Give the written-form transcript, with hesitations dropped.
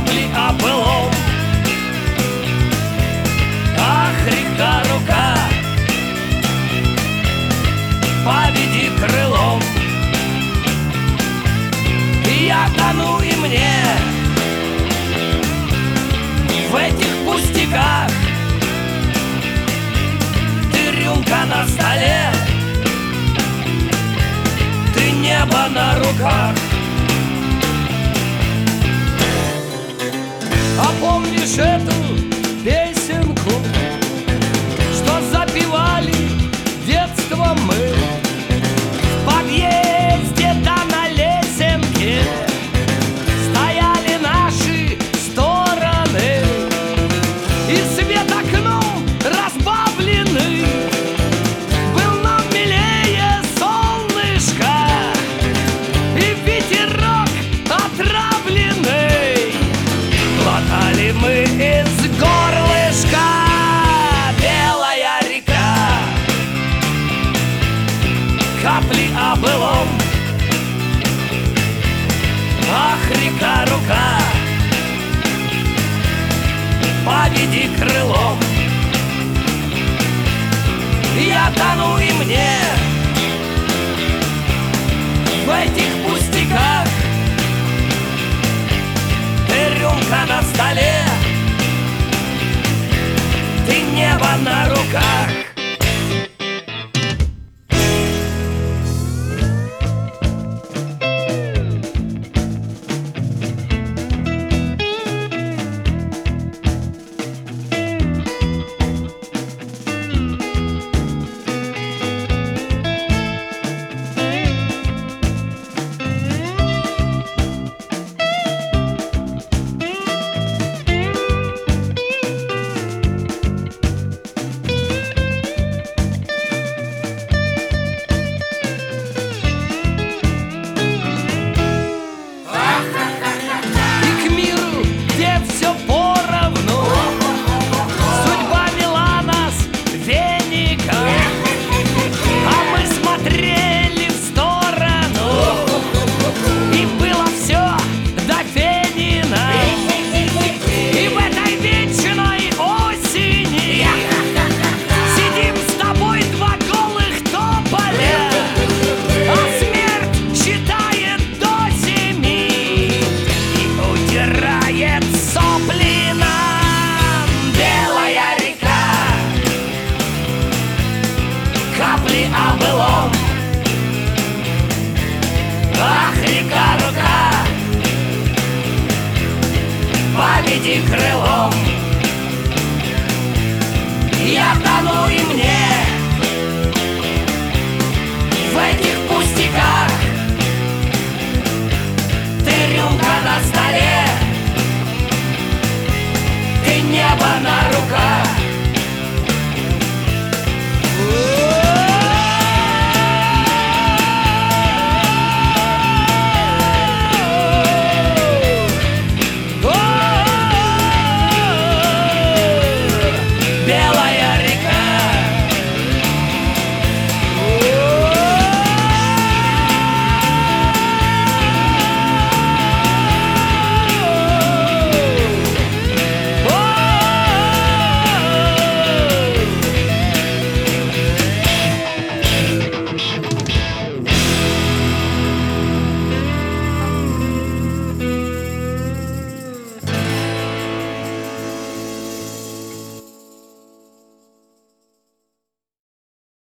капли о былом. Ах, река, рука, поведи крылом. Я тону, и мне в этих пустяках. Ты рюмка на столе, ты небо на руках. А помнишь эту песенку, что запевали детством мы? В подъезде да на лесенке стояли наши стороны, и свет окном разбавленный был нам милее солнышка, и ветерок отравленный глотали мы из горлышка. Белая река, капли о былом. Ах, река, рука, поведи крылом. Я тону, и мне в этих пустяках. Ты рюмка на столе, ты небо на руках. Капли о былом. Ах, река, рука, поведи крылом.